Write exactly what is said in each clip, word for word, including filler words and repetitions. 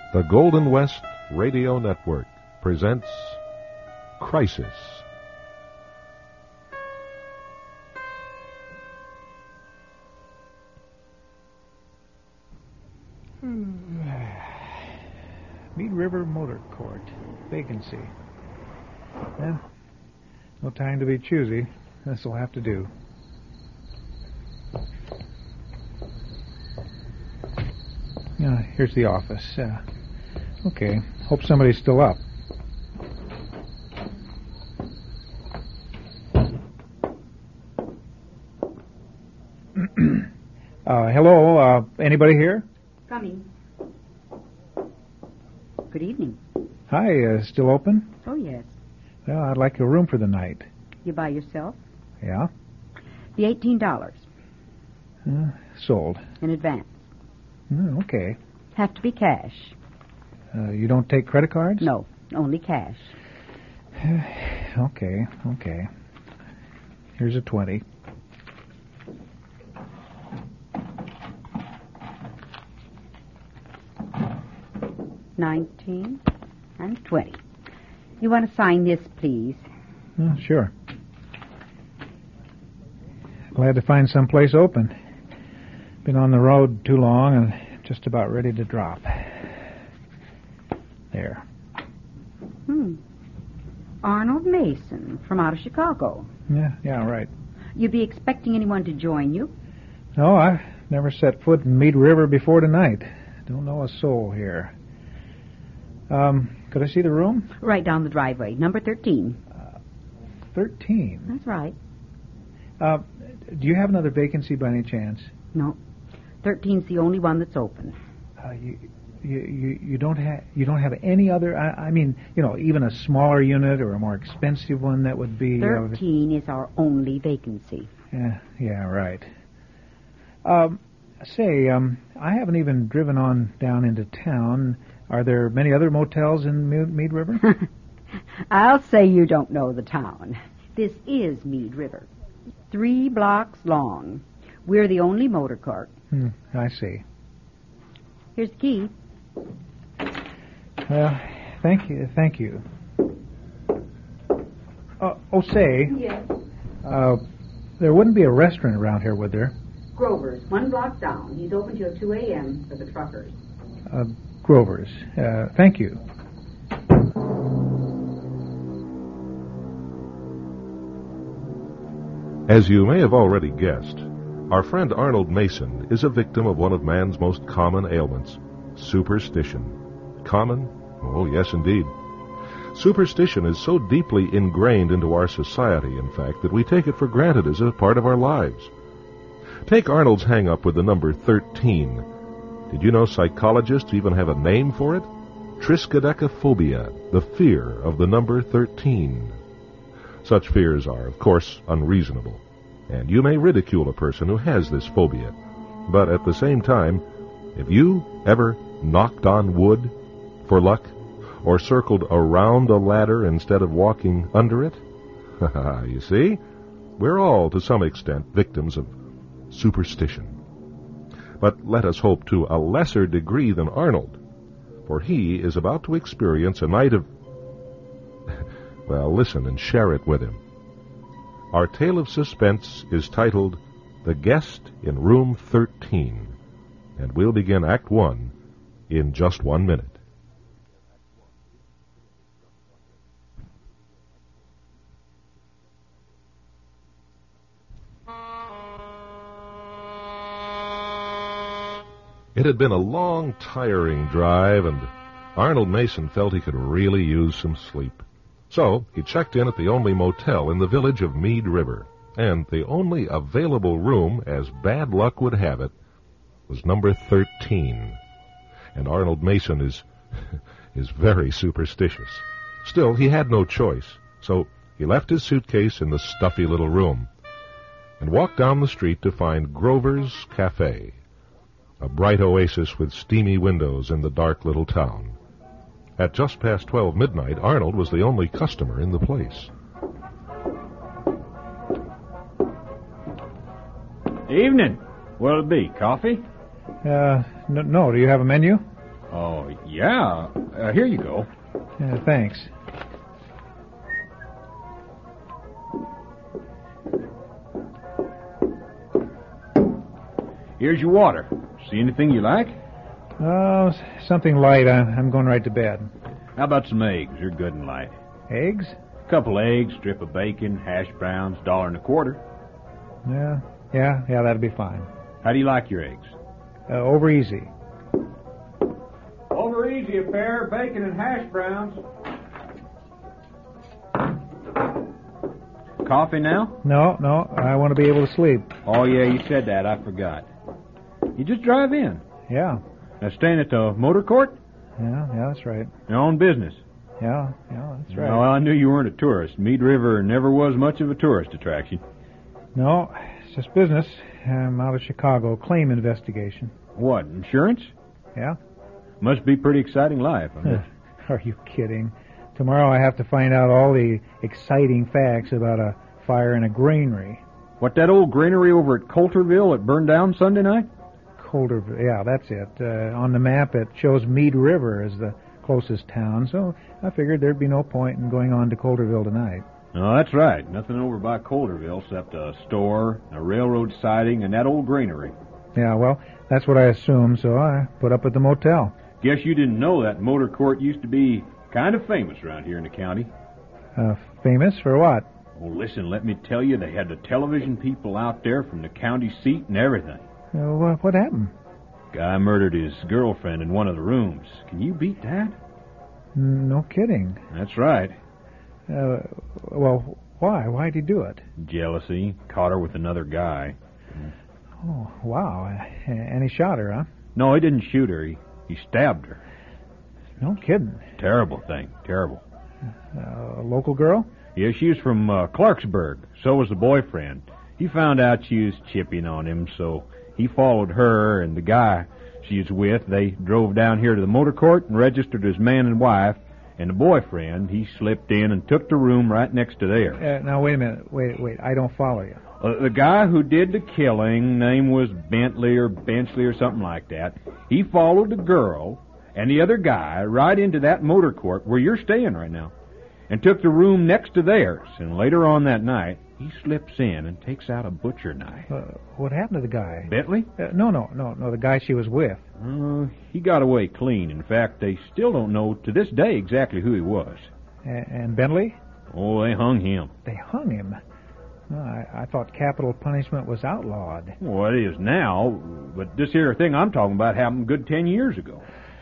The Golden West Radio Network presents Crisis. Mead River Motor Court. Vacancy. Eh, no time to be choosy. This'll have to do. Yeah, here's the office. Uh, okay. Hope somebody's still up. uh, hello, uh, anybody here? Coming. Good evening. Hi, uh, still open? Oh, yes. Well, I'd like a room for the night. You by yourself? Yeah? The eighteen dollars. Uh, sold. In advance. Mm, okay. Have to be cash. Uh, you don't take credit cards? No, only cash. okay, okay. Here's a twenty. Nineteen and twenty. You want to sign this, please? Uh, sure. Glad to find some place open. Been on the road too long and just about ready to drop. There. Hmm. Arnold Mason from out of Chicago. Yeah, yeah, right. You be expecting anyone to join you? No, I've never set foot in Mead River before tonight. Don't know a soul here. Um, could I see the room? Right down the driveway, number thirteen. Uh, thirteen? That's right. Uh, do you have another vacancy by any chance? No. Thirteen's the only one that's open. Uh, you, you, you, you don't have you don't have any other. I, I mean, you know, even a smaller unit or a more expensive one that would be. Thirteen uh, is our only vacancy. Yeah, yeah, right. Um, say, um, I haven't even driven on down into town. Are there many other motels in Mead, Mead River? I'll say you don't know the town. This is Mead River. Three blocks long. We're the only motor court. Hmm, I see. Here's the key. Well, thank you, thank you. Uh, oh, say. Yes. Uh, there wouldn't be a restaurant around here, would there? Grover's, one block down. He's open till two a.m. for the truckers. Uh, Grover's. Uh, thank you. As you may have already guessed, our friend Arnold Mason is a victim of one of man's most common ailments, superstition. Common? Oh, yes, indeed. Superstition is so deeply ingrained into our society, in fact, that we take it for granted as a part of our lives. Take Arnold's hang-up with the number thirteen. Did you know psychologists even have a name for it? Triskaidekaphobia, the fear of the number thirteen. Such fears are, of course, unreasonable, and you may ridicule a person who has this phobia. But at the same time, if you ever knocked on wood for luck, or circled around a ladder instead of walking under it, you see, we're all, to some extent, victims of superstition. But let us hope to a lesser degree than Arnold, for he is about to experience a night of... Well, listen and share it with him. Our tale of suspense is titled The Guest in Room thirteen, and we'll begin Act One in just one minute. It had been a long, tiring drive, and Arnold Mason felt he could really use some sleep. So he checked in at the only motel in the village of Mead River, and the only available room, as bad luck would have it, was number thirteen. And Arnold Mason is is very superstitious. Still, he had no choice, so he left his suitcase in the stuffy little room and walked down the street to find Grover's Cafe, a bright oasis with steamy windows in the dark little town. At just past twelve midnight, Arnold was the only customer in the place. Evening. What'll it be, coffee? Uh, no, no, do you have a menu? Oh, yeah. Uh, here you go. Yeah, thanks. Here's your water. See anything you like? Oh, something light. I, I'm going right to bed. How about some eggs? They're good and light. Eggs? Couple eggs, strip of bacon, hash browns, dollar and a quarter. Yeah, yeah, yeah, that'll be fine. How do you like your eggs? Uh, over easy. Over easy, a pair, bacon and hash browns. Coffee now? No, no, I want to be able to sleep. Oh, yeah, you said that. I forgot. You just drive in. Yeah, Now, staying at the motor court? yeah, yeah, that's right. Your own business. Yeah, yeah, that's right. Well, I knew you weren't a tourist. Mead River never was much of a tourist attraction. No, it's just business. I'm out of Chicago. Claim investigation. What, insurance? Yeah? Must be pretty exciting life. I bet. Are you kidding? Tomorrow I have to find out all the exciting facts about a fire in a granary. What, that old granary over at Coulterville that burned down Sunday night? Colder, yeah, that's it. Uh, on the map it shows Mead River as the closest town, so I figured there'd be no point in going on to Coulterville tonight. No, that's right. Nothing over by Coulterville except a store, a railroad siding, and that old granary. Yeah, well, that's what I assumed, so I put up at the motel. Guess you didn't know that motor court used to be kind of famous around here in the county. Uh, famous for what? Oh, listen, let me tell you, they had the television people out there from the county seat and everything. Uh, what, what happened? Guy murdered his girlfriend in one of the rooms. Can you beat that? No kidding. That's right. Uh, well, why? Why'd he do it? Jealousy. Caught her with another guy. Oh, wow. Uh, and he shot her, huh? No, he didn't shoot her. He, he stabbed her. No kidding. Terrible thing. Terrible. Uh, a local girl? Yeah, she was from uh, Clarksburg. So was the boyfriend. He found out she was chipping on him, so he followed her and the guy she was with. They drove down here to the motor court and registered as man and wife. And the boyfriend, he slipped in and took the room right next to theirs. Uh, now, wait a minute. Wait, wait. I don't follow you. Uh, the guy who did the killing, name was Bentley or Benchley or something like that. He followed the girl and the other guy right into that motor court where you're staying right now and took the room next to theirs. And later on that night, he slips in and takes out a butcher knife. Uh, what happened to the guy? Bentley? Uh, no, no, no, no, the guy she was with. Uh, he got away clean. In fact, they still don't know to this day exactly who he was. A- and Bentley? Oh, they hung him. They hung him. No, I, I thought capital punishment was outlawed. Well, it is now, but this here thing I'm talking about happened a good ten years ago.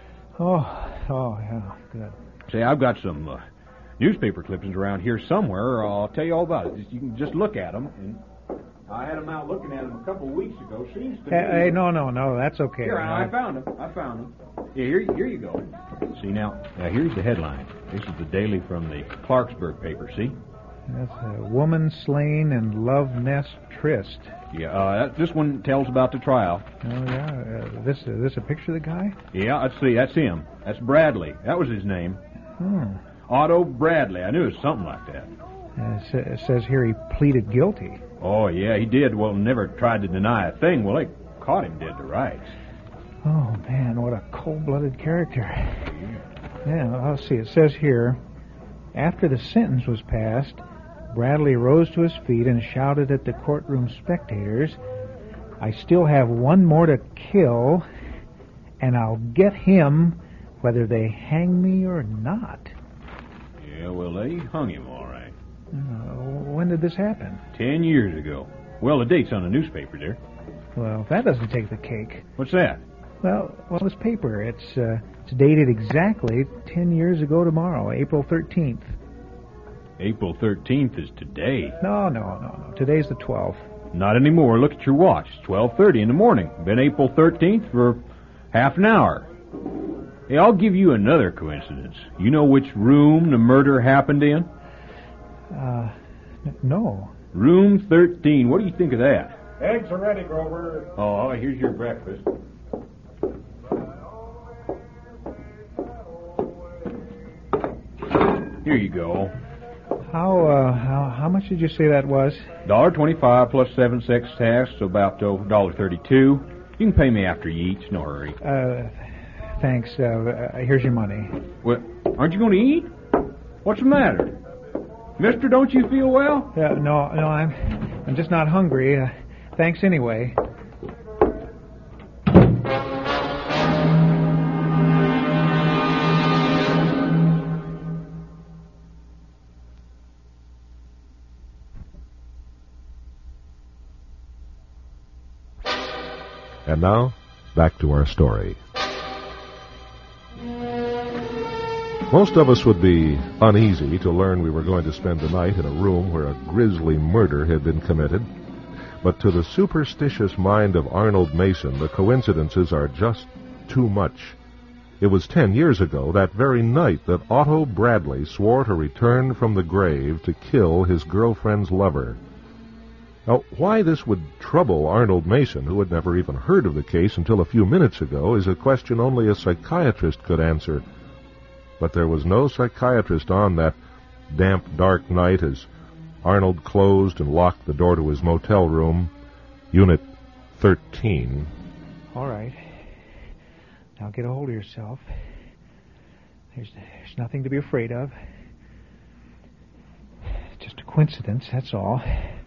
Oh, oh, yeah, good. Say, I've got some uh, newspaper clippings around here somewhere. I'll tell you all about it. You can just look at them. And I had them out looking at them a couple of weeks ago. Seems to Hey, me... hey, no, no, no, that's okay. Here, I, I found them. I found them. Yeah, here, here you go. See, now, now, here's the headline. This is the daily from the Clarksburg paper, see? That's a woman slain in love nest tryst. Yeah, uh, that, this one tells about the trial. Oh, yeah. Uh, this, uh, this a picture of the guy? Yeah, let's see. That's him. That's Bradley. That was his name. Hmm. Otto Bradley. I knew it was something like that. Uh, it, sa- it says here he pleaded guilty. Oh, yeah, he did. Well, never tried to deny a thing. Well, they caught him dead to rights. Oh, man, what a cold-blooded character. Yeah, let's see. It says here, after the sentence was passed, Bradley rose to his feet and shouted at the courtroom spectators, I still have one more to kill, and I'll get him whether they hang me or not. Yeah, well, they hung him all right. Uh, when did this happen? Ten years ago. Well, the date's on the newspaper there. Well, that doesn't take the cake. What's that? Well, well, this paper, it's, uh, it's dated exactly ten years ago tomorrow, April thirteenth. April thirteenth is today. No, no, no, no. Today's the twelfth. Not anymore. Look at your watch. It's twelve thirty in the morning. Been April thirteenth for half an hour. Hey, I'll give you another coincidence. You know which room the murder happened in? Uh, n- no. Room thirteen. What do you think of that? Eggs are ready, Grover. Oh, here's your breakfast. Here you go. How, uh, how, how much did you say that was? Dollar twenty-five plus seven cents tax, so about a dollar thirty-two. You can pay me after you eat. No hurry. Uh, thanks. Uh, uh, here's your money. Well, aren't you going to eat? What's the matter? Mister, don't you feel well? Uh, no, no, I'm, I'm just not hungry. Uh, thanks anyway. And now, back to our story. Most of us would be uneasy to learn we were going to spend the night in a room where a grisly murder had been committed. But to the superstitious mind of Arnold Mason, the coincidences are just too much. It was ten years ago, that very night, that Otto Bradley swore to return from the grave to kill his girlfriend's lover. Now, why this would trouble Arnold Mason, who had never even heard of the case until a few minutes ago, is a question only a psychiatrist could answer. But there was no psychiatrist on that damp, dark night as Arnold closed and locked the door to his motel room, Unit thirteen. All right. Now get a hold of yourself. There's, there's nothing to be afraid of. Just a coincidence, that's all.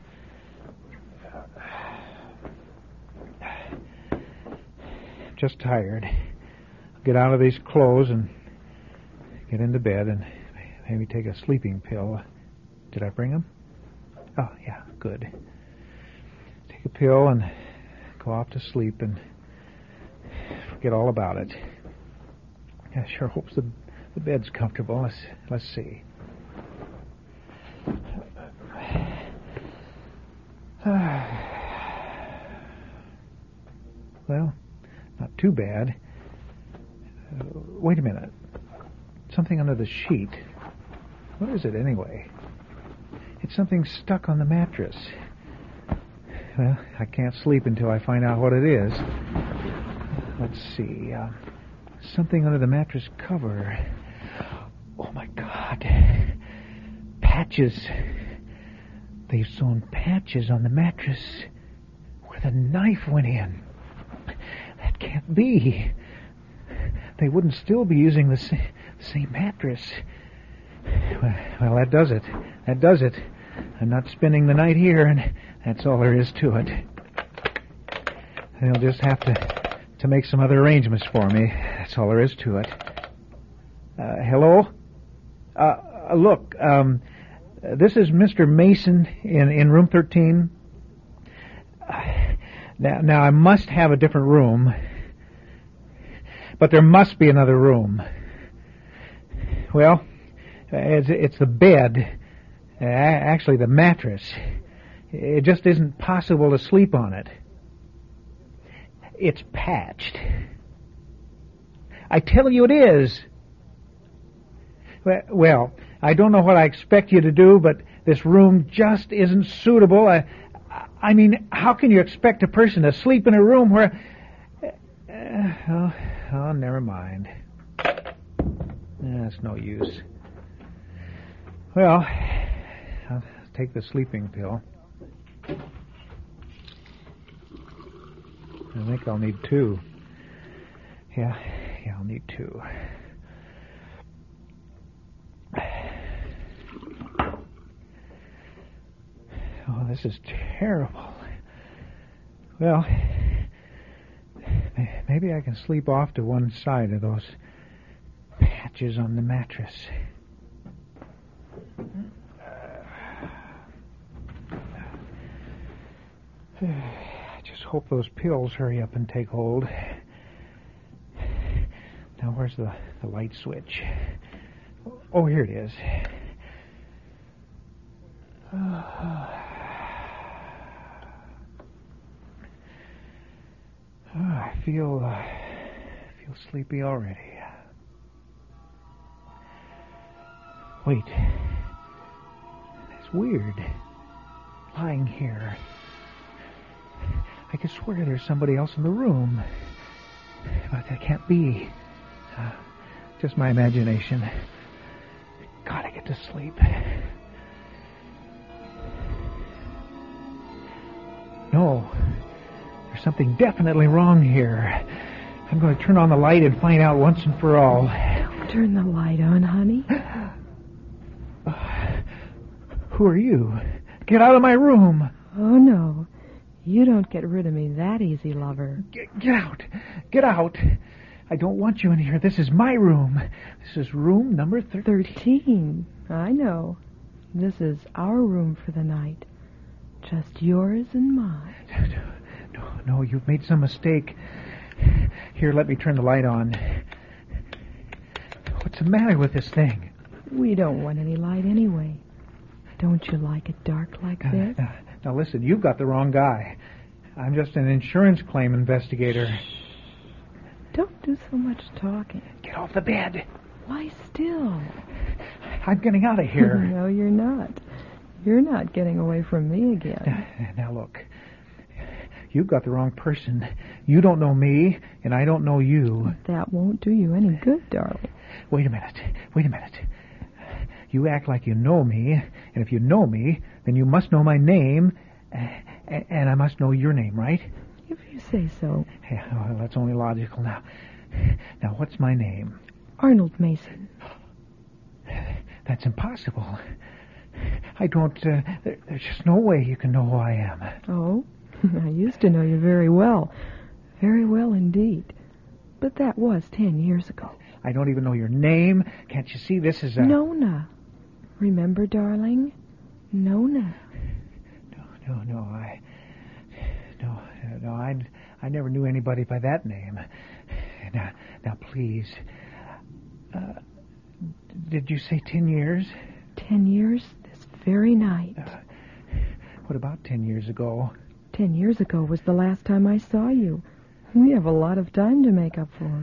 Just tired. I'll get out of these clothes and get into bed and maybe take a sleeping pill. Did I bring them? Oh, yeah, good. Take a pill and go off to sleep and forget all about it. I sure hope the, the bed's comfortable. Let's, let's see. Well, not too bad. Uh, wait a minute. Something under the sheet. What is it, anyway? It's something stuck on the mattress. Well, I can't sleep until I find out what it is. Let's see. Uh, something under the mattress cover. Oh, my God. Patches. They've sewn patches on the mattress where the knife went in. That can't be. They wouldn't still be using the same, the same mattress. Well, well, that does it. That does it. I'm not spending the night here, and that's all there is to it. They'll just have to, to make some other arrangements for me. That's all there is to it. Uh, hello? Uh, look, um, this is Mister Mason in, in room thirteen. Now, now, I must have a different room, but there must be another room. Well, it's, it's the bed, uh, actually the mattress. It just isn't possible to sleep on it. It's patched. I tell you it is. Well, I don't know what I expect you to do, but this room just isn't suitable. I, I mean, how can you expect a person to sleep in a room where... Uh, oh, oh, never mind. That's no use. Well, I'll take the sleeping pill. I think I'll need two. Yeah, yeah, I'll need two. Oh, this is terrible. Well, maybe I can sleep off to one side of those patches on the mattress. I just hope those pills hurry up and take hold. Now, where's the, the light switch? Oh, here it is. Oh, I feel uh, feel sleepy already. Wait, that's weird. Lying here, I could swear there's somebody else in the room, but that can't be. Uh, just my imagination. Gotta get to sleep. No. There's something definitely wrong here. I'm going to turn on the light and find out once and for all. Turn the light on, honey. Uh, who are you? Get out of my room. Oh, no. You don't get rid of me that easy, lover. Get, get out. Get out. I don't want you in here. This is my room. This is room number thirteen. Thirteen. I know. This is our room for the night. Just yours and mine. No, no, you've made some mistake. Here, let me turn the light on. What's the matter with this thing? We don't want any light anyway. Don't you like it dark like Uh, this? now, now listen, you've got the wrong guy. I'm just an insurance claim investigator. Don't do so much talking. Get off the bed. Lie still. I'm getting out of here. No, you're not. You're not getting away from me again. Now look, you've got the wrong person. You don't know me, and I don't know you. That won't do you any good, darling. Wait a minute. Wait a minute. You act like you know me, and if you know me, then you must know my name, uh, and I must know your name, right? If you say so. Yeah, well, that's only logical now. Now, what's my name? Arnold Mason. That's impossible. I don't... Uh, there, there's just no way you can know who I am. Oh? I used to know you very well. Very well indeed. But that was ten years ago. I don't even know your name. Can't you see this is a... Nona. Remember, darling? Nona. No, no, no, I... No, no, I, I never knew anybody by that name. Now, now please. Uh, did you say ten years? Ten years this very night. Uh, what about ten years ago? Ten years ago was the last time I saw you. We have a lot of time to make up for.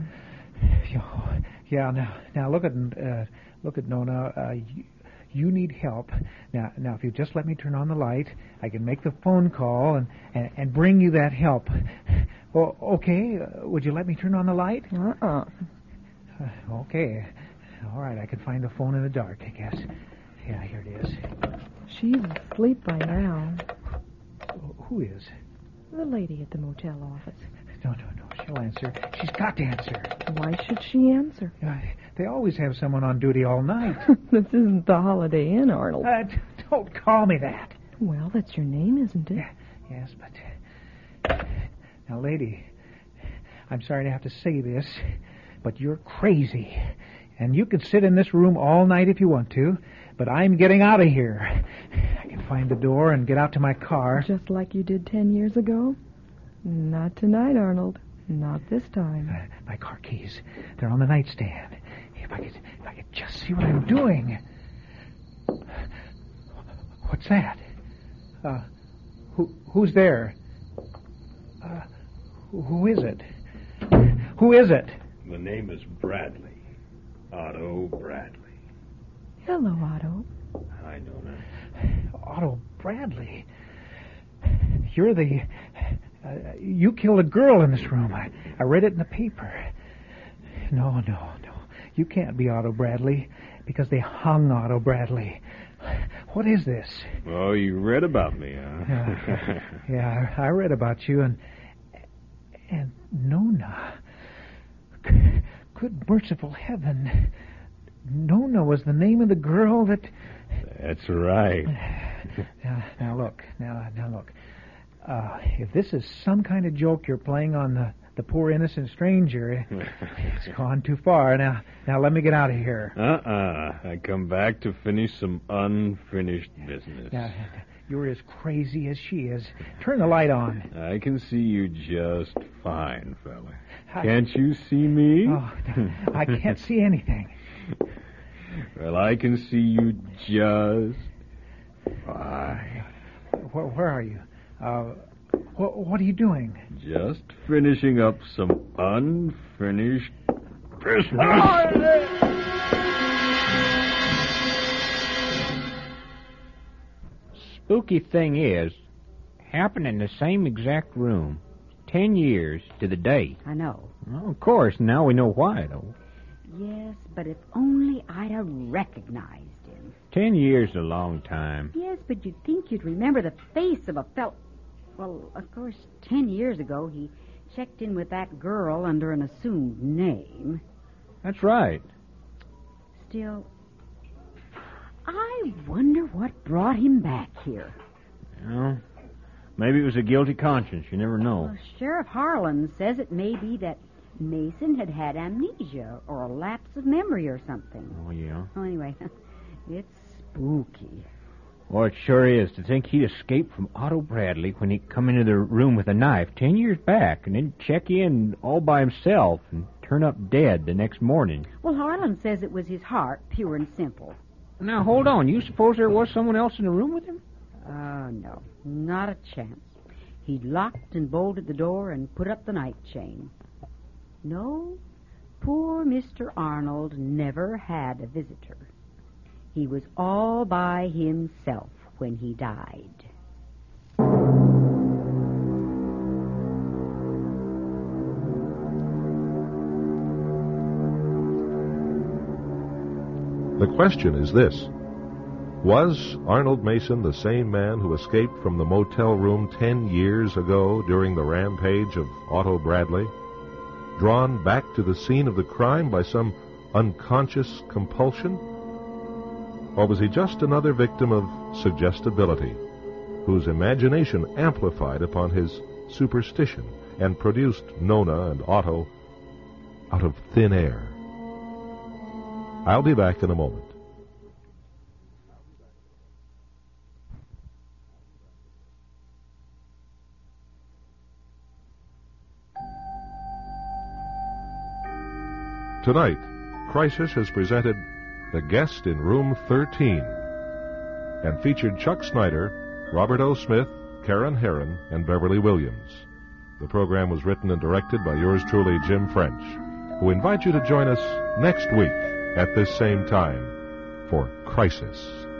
Yeah, now, now look at, uh, look at Nona. Uh, you, you need help. Now, now, if you just let me turn on the light, I can make the phone call and, and, and bring you that help. Oh, okay, uh, would you let me turn on the light? Uh-uh. Uh, okay. All right, I can find the phone in the dark, I guess. Yeah, here it is. She's asleep by now. Who is? The lady at the motel office. No, no, no, she'll answer. She's got to answer. Why should she answer? Uh, they always have someone on duty all night. This isn't the Holiday Inn, Arnold. Uh, d- don't call me that. Well, that's your name, isn't it? Yeah, yes, but... Now, lady, I'm sorry to have to say this, but you're crazy. And you can sit in this room all night if you want to, but I'm getting out of here. I can find the door and get out to my car. Just like you did ten years ago? Not tonight, Arnold. Not this time. Uh, my car keys, they're on the nightstand. If I could, if I could just see what I'm doing. What's that? Uh, who, who's there? Uh, who is it? Who is it? The name is Bradley. Otto Bradley. Hello, Otto. Hi, Nona. Otto Bradley. You're the... Uh, you killed a girl in this room. I, I read it in the paper. No, no, no. You can't be Otto Bradley because they hung Otto Bradley. What is this? Oh, you read about me, huh? Uh, yeah, I, I read about you and... And Nona. Good merciful heaven. Nona was the name of the girl that... That's right. Now, now look, now, now look. Uh, if this is some kind of joke you're playing on the, the poor innocent stranger, it's gone too far. Now, now let me get out of here. Uh-uh. I come back to finish some unfinished business. Now, you're as crazy as she is. Turn the light on. I can see you just fine, fella. I- Can't you see me? Oh, I can't see anything. Well, I can see you just fine. Where, where are you? Uh, what, what are you doing? Just finishing up some unfinished business. Spooky thing is, happened in the same exact room, ten years to the day. I know. Well, of course, now we know why, though. Yes, but if only I'd have recognized him. Ten years is a long time. Yes, but you'd think you'd remember the face of a fellow. Well, of course, ten years ago he checked in with that girl under an assumed name. That's right. Still, I wonder what brought him back here. Well, maybe it was a guilty conscience. You never know. Well, Sheriff Harlan says it may be that Mason had had amnesia or a lapse of memory or something. Oh, yeah? Oh, anyway, it's spooky. Well, it sure is. To think he'd escaped from Otto Bradley when he come into the room with a knife ten years back and then check in all by himself and turn up dead the next morning. Well, Harlan says it was his heart, pure and simple. Now, hold on. You suppose there was someone else in the room with him? Oh, no. Not a chance. He locked and bolted the door and put up the night chain. No, poor Mister Arnold never had a visitor. He was all by himself when he died. The question is this. Was Arnold Mason the same man who escaped from the motel room ten years ago during the rampage of Otto Bradley, drawn back to the scene of the crime by some unconscious compulsion? Or was he just another victim of suggestibility, whose imagination amplified upon his superstition and produced Nona and Otto out of thin air? I'll be back in a moment. Tonight, Crisis has presented The Guest in Room thirteen and featured Chuck Snyder, Robert O. Smith, Karen Herron, and Beverly Williams. The program was written and directed by yours truly, Jim French, who invites you to join us next week at this same time for Crisis.